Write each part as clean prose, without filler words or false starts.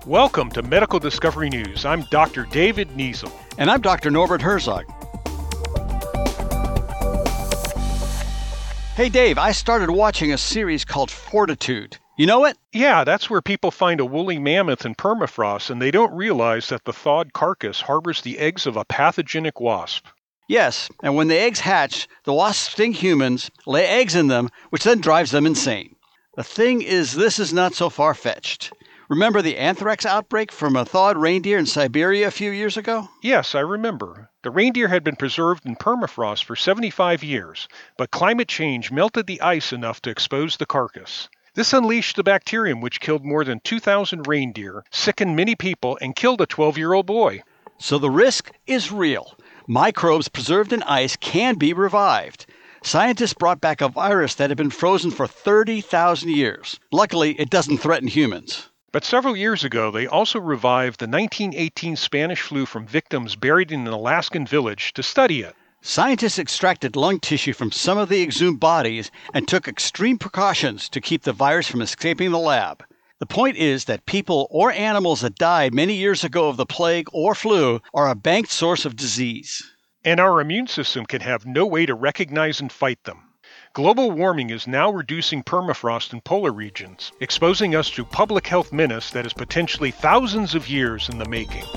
Welcome to Medical Discovery News. I'm Dr. David Niesel. And I'm Dr. Norbert Herzog. Hey Dave, I started watching a series called Fortitude. You know it? Yeah, that's where people find a woolly mammoth in permafrost and they don't realize that the thawed carcass harbors the eggs of a pathogenic wasp. Yes, and when the eggs hatch, the wasps sting humans, lay eggs in them, which then drives them insane. The thing is, this is not so far-fetched. Remember the anthrax outbreak from a thawed reindeer in Siberia a few years ago? Yes, I remember. The reindeer had been preserved in permafrost for 75 years, but climate change melted the ice enough to expose the carcass. This unleashed the bacterium which killed more than 2,000 reindeer, sickened many people, and killed a 12-year-old boy. So the risk is real. Microbes preserved in ice can be revived. Scientists brought back a virus that had been frozen for 30,000 years. Luckily, it doesn't threaten humans. But several years ago, they also revived the 1918 Spanish flu from victims buried in an Alaskan village to study it. Scientists extracted lung tissue from some of the exhumed bodies and took extreme precautions to keep the virus from escaping the lab. The point is that people or animals that died many years ago of the plague or flu are a banked source of disease. And our immune system can have no way to recognize and fight them. Global warming is now reducing permafrost in polar regions, exposing us to public health menace that is potentially thousands of years in the making.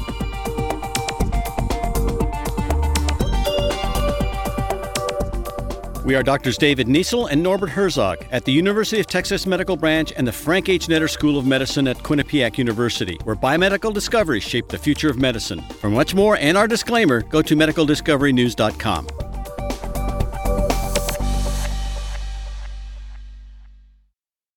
We are Drs. David Niesel and Norbert Herzog at the University of Texas Medical Branch and the Frank H. Netter School of Medicine at Quinnipiac University, where biomedical discoveries shape the future of medicine. For much more and our disclaimer, go to medicaldiscoverynews.com.